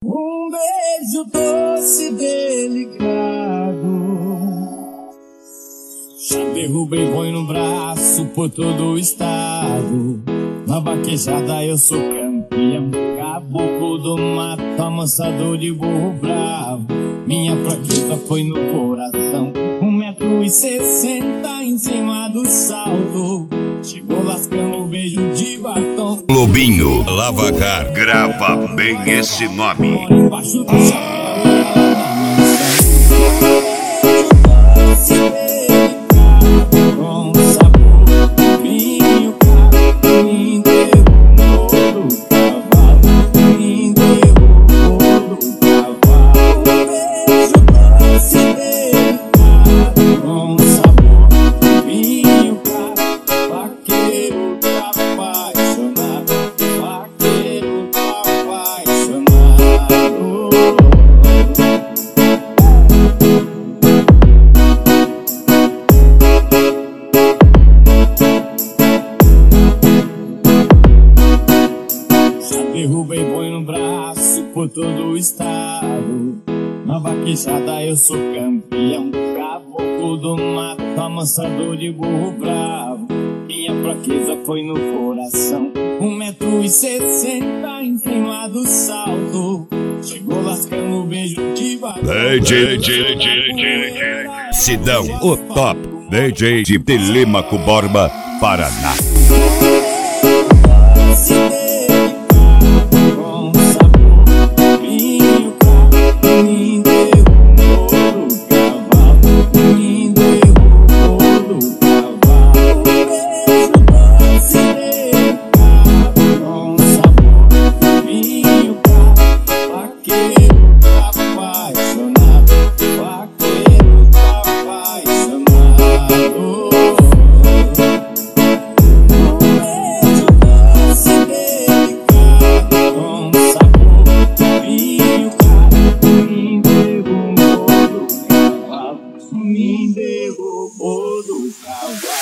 Um beijo doce e delicado. Já derrubei boi no braço por todo o estado. Na vaquejada eu sou campeão. Caboclo do mato, amansador de burro bravo. Minha fraqueza foi no coração. 1,60 m em cima do salto. Chegou lascando um beijo de batom. Lobinho Lavacar, grava bem esse nome. Embaixo do chapéu, com sabor, vinho, carro, me derrubou do cavalo, me derrubou do cavalo. Beijo doce e delicado, com sabor, vinho, carro, vaqueiro tá apaixonado, vaqueiro tá apaixonado. Derrubei boi no braço por todo o estado. Na vaquejada eu sou campeão. Caboclo do mato, amansador de burro bravo. Minha fraqueza foi no coração. 1,60 m em cima do salto. Chegou lascando o beijo de batom. Sidão, o top DJ de Telêmaco Borba, Paraná. Com sabor, vinho, carro, me derrubou do cavalo, me derrubou do cavalo. Beijo doce e delicado, com sabor, vinho, carro, vaqueiro tá apaixonado, vaqueiro tá apaixonado. Beijo doce e delicado, com sabor, vinho, carro, me derrubou do cavalo, me derrubou do cavalo.